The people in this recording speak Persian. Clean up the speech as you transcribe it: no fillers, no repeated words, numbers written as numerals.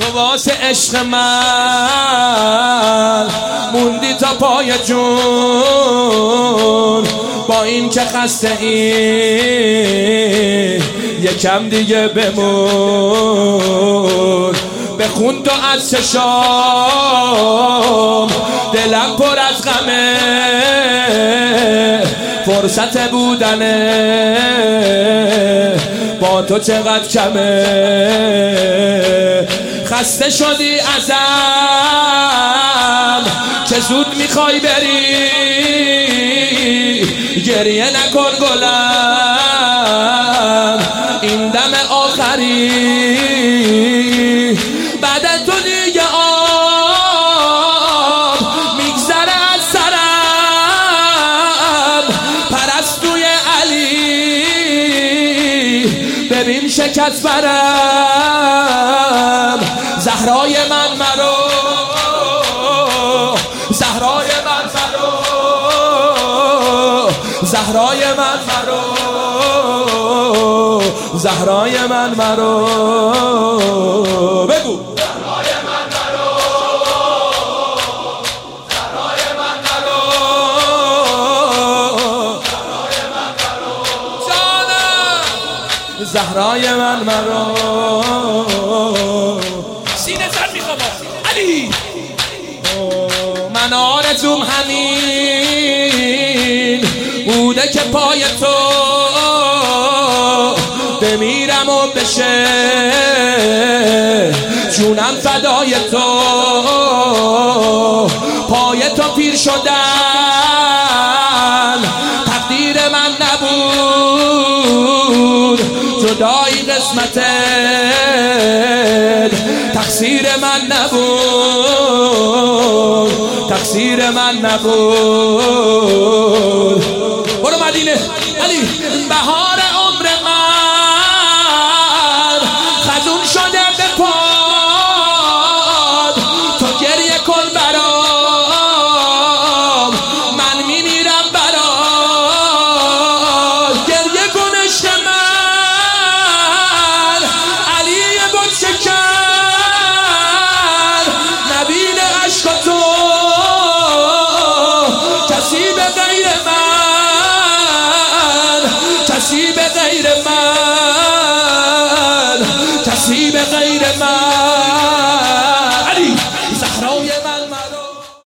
تو واسه عشق من موندی تا پای جون. با این که خسته این یکم دیگه بمون. بخون تو از چشام دلم پر از غمه، فرصت بودنه با تو چقدر کمه. خسته شدی ازم که زود میخوای بری، گریه نکن گلم این دم آخری. بعد تو دیگه آب میگذره از سرم، پرستوی علی ببین شکست برم. زهرای من مرو، زهرای من مرو، زهرای من مرو، زهرای من مرو. بگو زهرای من مرو، زهرای من مرو، زهرای من مرو جانم، زهرای من مرو. سینه سر میخوام علی. من آرزوم همین بوده که پای تو بمیرم و بشه جونم فدای تو. پای تو پیر شدن تقدیر من نبود، جدایی قسمتت تقصیر من نبود، تقصیر من نبود. برو مدینه علی. بهار